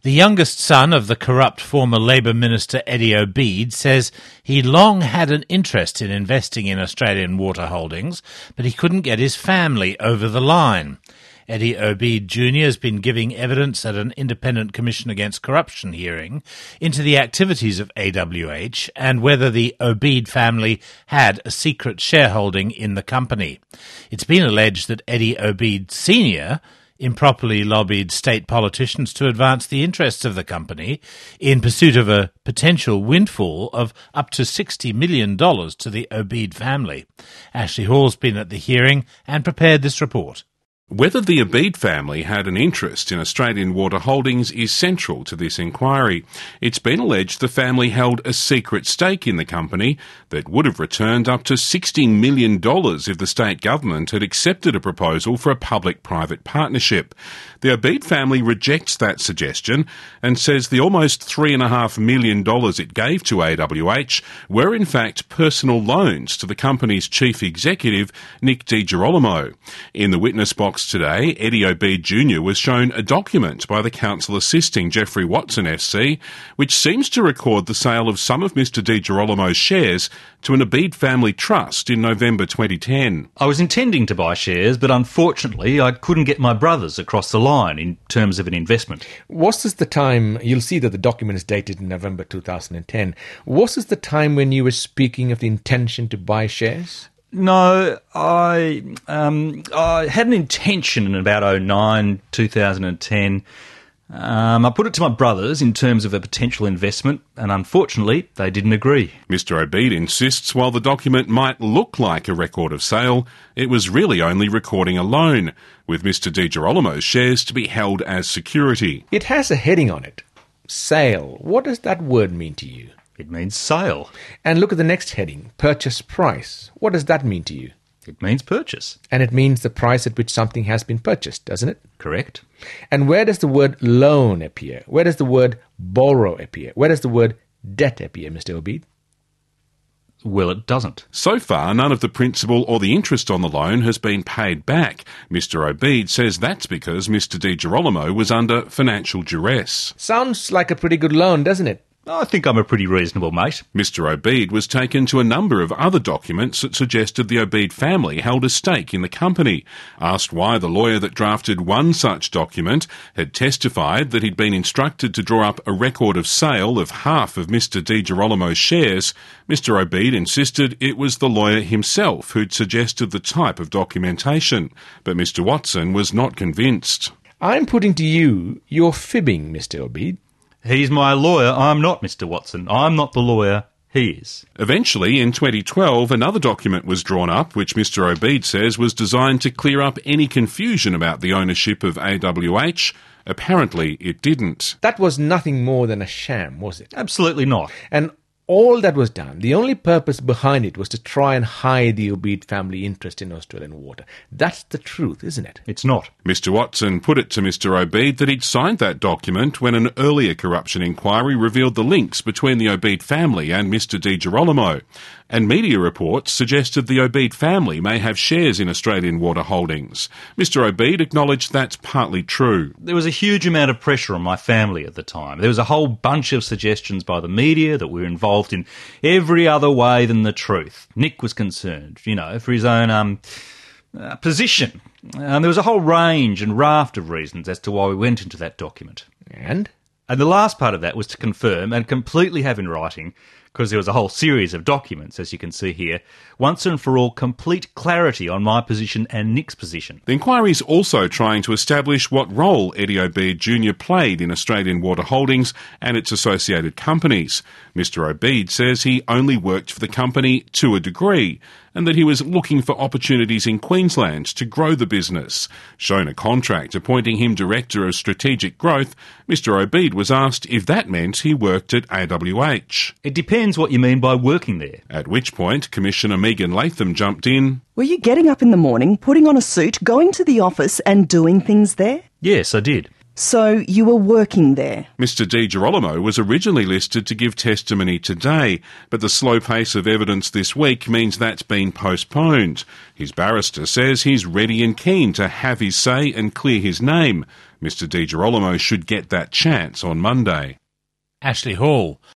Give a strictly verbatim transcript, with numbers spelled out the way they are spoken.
The youngest son of the corrupt former Labor Minister Eddie Obeid says he long had an interest in investing in Australian Water Holdings, but he couldn't get his family over the line. Eddie Obeid Junior has been giving evidence at an Independent Commission Against Corruption hearing into the activities of A W H and whether the Obeid family had a secret shareholding in the company. It's been alleged that Eddie Obeid Senior improperly lobbied state politicians to advance the interests of the company in pursuit of a potential windfall of up to sixty million dollars to the Obeid family. Ashley Hall's been at the hearing and prepared this report. Whether the Obeid family had an interest in Australian Water Holdings is central to this inquiry. It's been alleged the family held a secret stake in the company that would have returned up to sixty million dollars if the state government had accepted a proposal for a public-private partnership. The Obeid family rejects that suggestion and says the almost three point five million dollars it gave to A W H were in fact personal loans to the company's chief executive, Nick DiGirolamo. In the witness box today, Eddie Obeid Junior was shown a document by the counsel assisting Jeffrey Watson F C, which seems to record the sale of some of Mister DiGirolamo's shares to an Obeid family trust in November twenty ten. I was intending to buy shares, but unfortunately I couldn't get my brothers across the line in terms of an investment. Was this the time, you'll see that the document is dated in November two thousand ten, was this the time when you were speaking of the intention to buy shares? No, I um, I had an intention in about oh nine, two thousand ten. Um, I put it to my brothers in terms of a potential investment, and unfortunately, they didn't agree. Mister Obeid insists while the document might look like a record of sale, it was really only recording a loan, with Mister DiGirolamo's shares to be held as security. It has a heading on it. Sale. What does that word mean to you? It means sale. And look at the next heading, purchase price. What does that mean to you? It means purchase. And it means the price at which something has been purchased, doesn't it? Correct. And where does the word loan appear? Where does the word borrow appear? Where does the word debt appear, Mister Obeid? Well, it doesn't. So far, none of the principal or the interest on the loan has been paid back. Mister Obeid says that's because Mister DiGirolamo was under financial duress. Sounds like a pretty good loan, doesn't it? I think I'm a pretty reasonable mate. Mister Obeid was taken to a number of other documents that suggested the Obeid family held a stake in the company. Asked why the lawyer that drafted one such document had testified that he'd been instructed to draw up a record of sale of half of Mister DiGirolamo's shares, Mister Obeid insisted it was the lawyer himself who'd suggested the type of documentation. But Mister Watson was not convinced. I'm putting to you, you're fibbing, Mister Obeid. He's my lawyer. I'm not Mister Watson. I'm not the lawyer. He is. Eventually, in twenty twelve, another document was drawn up, which Mister Obeid says was designed to clear up any confusion about the ownership of A W H. Apparently, it didn't. That was nothing more than a sham, was it? Absolutely not. And all that was done, the only purpose behind it was to try and hide the Obeid family interest in Australian water. That's the truth, isn't it? It's not. Mister Watson put it to Mister Obeid that he'd signed that document when an earlier corruption inquiry revealed the links between the Obeid family and Mister DiGirolamo. And media reports suggested the Obeid family may have shares in Australian Water Holdings. Mister Obeid acknowledged that's partly true. There was a huge amount of pressure on my family at the time. There was a whole bunch of suggestions by the media that we were involved in every other way than the truth. Nick was concerned, you know, for his own um, uh, position. And there was a whole range and raft of reasons as to why we went into that document. And? And the last part of that was to confirm and completely have in writing, because there was a whole series of documents, as you can see here, once and for all complete clarity on my position and Nick's position. The inquiry is also trying to establish what role Eddie Obeid Junior played in Australian Water Holdings and its associated companies. Mister Obeid says he only worked for the company to a degree, and that he was looking for opportunities in Queensland to grow the business. Shown a contract appointing him Director of Strategic Growth, Mister Obeid was asked if that meant he worked at A W H. It depends what you mean by working there. At which point, Commissioner Megan Latham jumped in. Were you getting up in the morning, putting on a suit, going to the office and doing things there? Yes, I did. So you were working there? Mister Di Girolamo was originally listed to give testimony today, but the slow pace of evidence this week means that's been postponed. His barrister says he's ready and keen to have his say and clear his name. Mister Di Girolamo should get that chance on Monday. Ashley Hall.